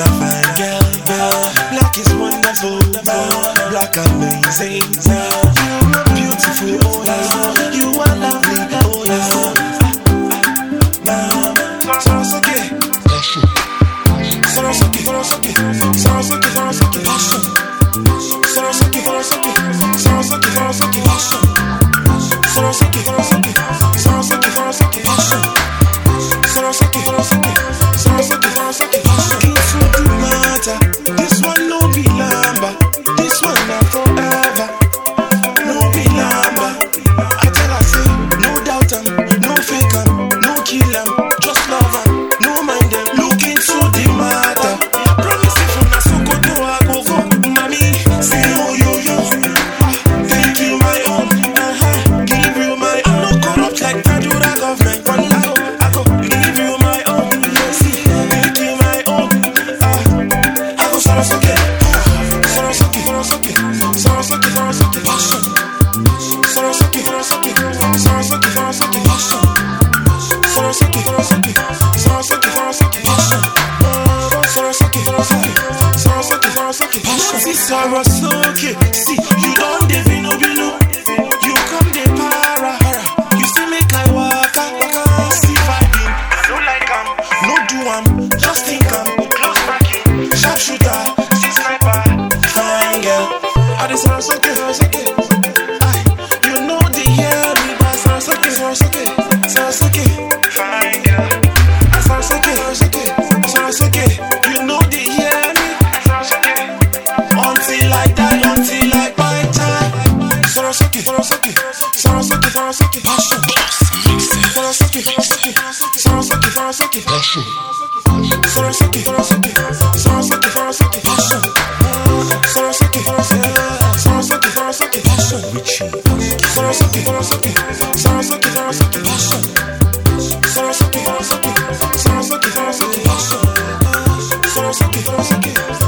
a fine girl, black is wonderful, black amazing. You are beautiful, oh yes, you are lovely, oh yes. Sorosuke, Sorosuke, Sorosuke, Sorosuke, Sorosuke, passion. Sorosuke, Sorosuke, Sorosuke, Sorosuke, passion. Sorosuke, Sorosuke, Sorosuke, Sorosuke, passion. Sorosuke, Sorosuke, Sorosuke, Sorosuke, passion. It's what you matter. This one no be lamba. This one not forever. No be lamba. I tell her say no doubt am, no fake am, no kill am, just love am, no mind them. Look into the matter. Promise if una soko to I go go. Mommy, say oh yo yo. Thank you my own. Give you my own. I'm not corrupt like Federal government. But I go give you my own. See, thank you my own. I go Sorosuke, Sorosuke, Sorosuke, Sorosuke, Sorosuke, passion. Sorosuke, Sorosuke, Sorosuke, Sorosuke, passion. Sorosuke, Sorosuke, Sorosuke, Sorosuke, passion. Sorosuke, Sorosuke, Sorosuke, Sorosuke, passion. See Sorosuke, see you don't devino bino. You come the para, you say make I waka. See vibing, I don't like am, no do am, just think am. Close backing, sharp shooter, see sniper, fine girl. I dey Sorosuke, Sorosuke. You know they hear me, but Sorosuke, Sorosuke, Sorosuke, fine girl. Sorosuke, Sorosuke, Sorosuke. You know they hear me, Sorosuke. Until I die, until I buy time. Sorosuke, Sorosuke, Sorosuke, Sorosuke, passion. Sorosuke, Sorosuke, Sorosuke, Sorosuke, passion. Sorosuke, Sorosuke, Sorosuke, Sorosuke, passion. Sorosuke, Sorosuke, Sorosuke, Sorosuke, passion. Sorosuke, Sorosuke, Sorosuke, Sorosuke, passion. Sorosuke, Sorosuke, Sorosuke, Sorosuke, passion. Sorosuke, Sorosuke.